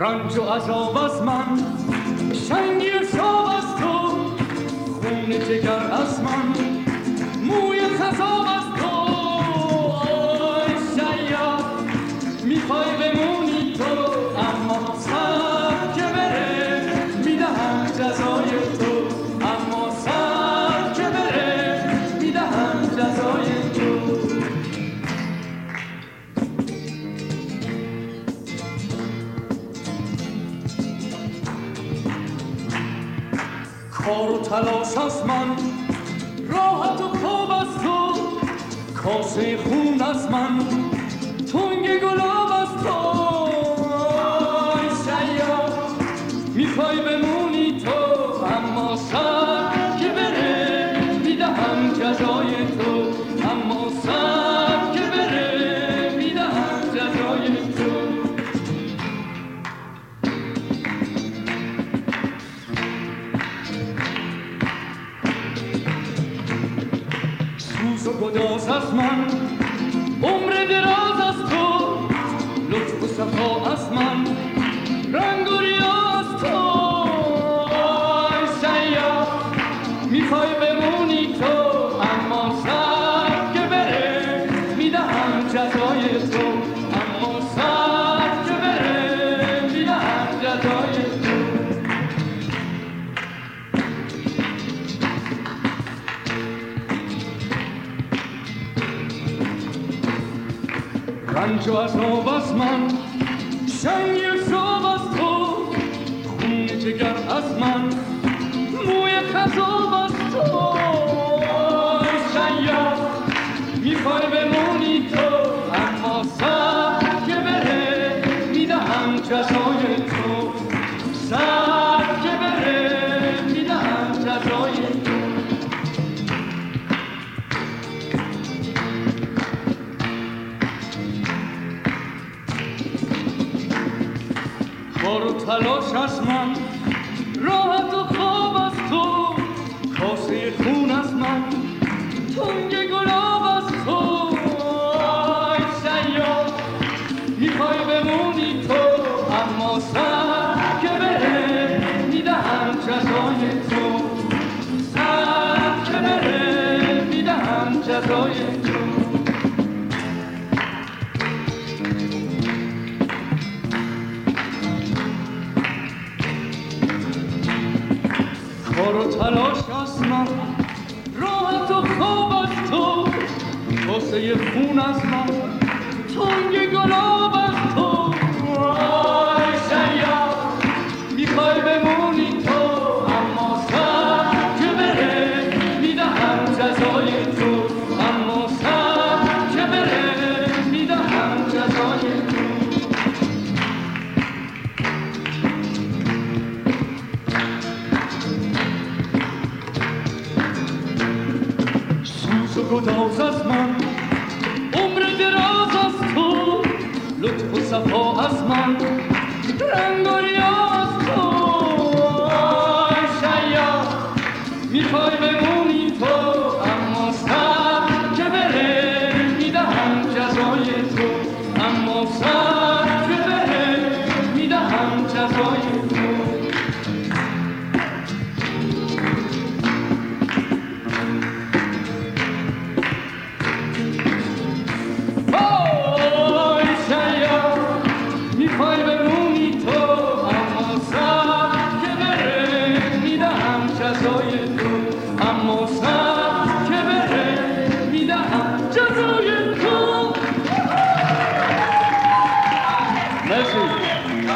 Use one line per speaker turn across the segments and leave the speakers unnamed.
رنج و عذاب از من، شنگی حساب از تو، خون جگر از من، موی خضاب از تو. آی شیاد میخوای بمونی تو، اما سر که بره میدهم جزای تو، اما سر که بره میدهم جزای تو. کار و تلاش از من، راحت و خواب از تو، کاسه خون از من، تنگ گلاب از تو. آی شیاد میخوای بمونی تو، اما سر که بره میدهم جزای تو، اما سر که بره میدهم جزای تو. سوز و گداز از من، عمر دراز از تو، لطف و صفا از من، رنگ و ریا از تو. آی شیاد میخوای بمونی تو، اما سر که بره میدهم جزای تو، اما سر که بره میدهم جزای تو. رنج و عذاب از من، شنگی حساب از تو، خون جگر از من، موی خضاب از تو. آی شیاد میخوای بمونی تو، اما سر که بره میدهم جزای تو، سر که بره میدهم جزای تو. کار و تلاش از من، راحت و خواب از تو، کاسه خون از من، تنگ گلاب از تو. آی شیاد میخوای بمونی تو، اما سر که بره میدهم جزای تو، سر که بره میدهم جزای تو. کار و تلاش از من، راحت و خواب از تو، کاسه خون از من، تنگ گلاب از تو. آی شیاد میخوای بمونی تو، اما سر که بره میدهم جزای تو، اما سر که بره میدهم جزای تو. سوز و گداز از من، عمر دراز از تو، لطف و صفا از من، رنگ و ریا از تو. آی شیاد میخوای بمونی تو، اما سر که بره میدهم جزای تو، اما سر که بره میدهم جزای تو. میخوای بمونی تو، اما سر که بره میدهم جزای تو، اما سر که بره میدهم جزای تو. مرسی.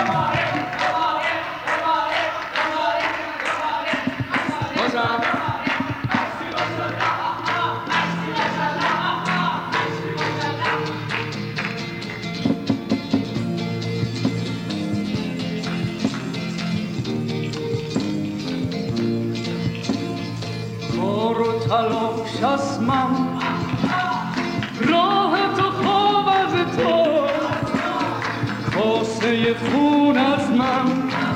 کار و تلاش از من، راحت و خواب از تو، کاسه خون از من،